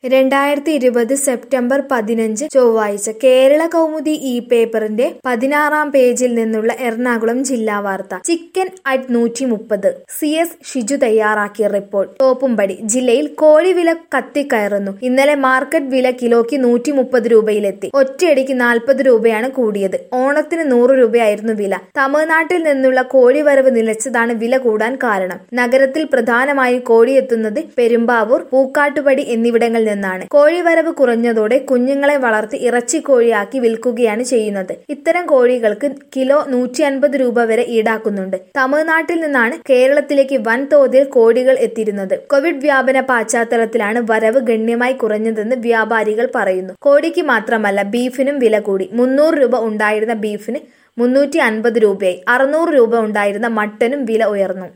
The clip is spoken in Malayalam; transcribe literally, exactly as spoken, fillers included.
രണ്ടായിരത്തി ഇരുപത് സെപ്റ്റംബർ പതിനഞ്ച് ചൊവ്വാഴ്ച കേരള കൗമുദി ഈ പേപ്പറിന്റെ പതിനാറാം പേജിൽ നിന്നുള്ള എറണാകുളം ജില്ലാ വാർത്ത. ചിക്കൻ അറ്റ് നൂറ്റി മുപ്പത്. സി എസ് ഷിജു തയ്യാറാക്കിയ റിപ്പോർട്ട്. തോപ്പുംപടി ജില്ലയിൽ കോഴിവില കത്തിക്കയറുന്നു. ഇന്നലെ മാർക്കറ്റ് വില കിലോയ്ക്ക് നൂറ്റി മുപ്പത് രൂപയിലെത്തി. ഒറ്റയടിക്ക് നാൽപ്പത് രൂപയാണ് കൂടിയത്. ഓണത്തിന് നൂറ് രൂപയായിരുന്നു വില. തമിഴ്നാട്ടിൽ നിന്നുള്ള കോഴിവരവ് നിലച്ചതാണ് വില കൂടാൻ കാരണം. നഗരത്തിൽ പ്രധാനമായും കോഴിയെത്തുന്നത് പെരുമ്പാവൂർ, പൂക്കാട്ടുപടി എന്നിവിടങ്ങളിൽ നിന്നാണ്. കോഴിവരവ് കുറഞ്ഞതോടെ കുഞ്ഞുങ്ങളെ വളർത്തി ഇറച്ചിക്കോഴിയാക്കി വിൽക്കുകയാണ് ചെയ്യുന്നത്. ഇത്തരം കോഴികൾക്ക് കിലോ നൂറ്റി അൻപത് രൂപ വരെ ഈടാക്കുന്നുണ്ട്. തമിഴ്നാട്ടിൽ നിന്നാണ് കേരളത്തിലേക്ക് വൻതോതിൽ കോഴികൾ എത്തിയിരുന്നത്. കോവിഡ് വ്യാപന പശ്ചാത്തലത്തിലാണ് വരവ് ഗണ്യമായി കുറഞ്ഞതെന്ന് വ്യാപാരികൾ പറയുന്നു. കോഴിക്ക് മാത്രമല്ല ബീഫിനും വില കൂടി. മുന്നൂറ് രൂപ ഉണ്ടായിരുന്ന ബീഫിന് മുന്നൂറ്റി അൻപത് രൂപയായി. അറുന്നൂറ് രൂപ ഉണ്ടായിരുന്ന മട്ടനും വില ഉയർന്നു.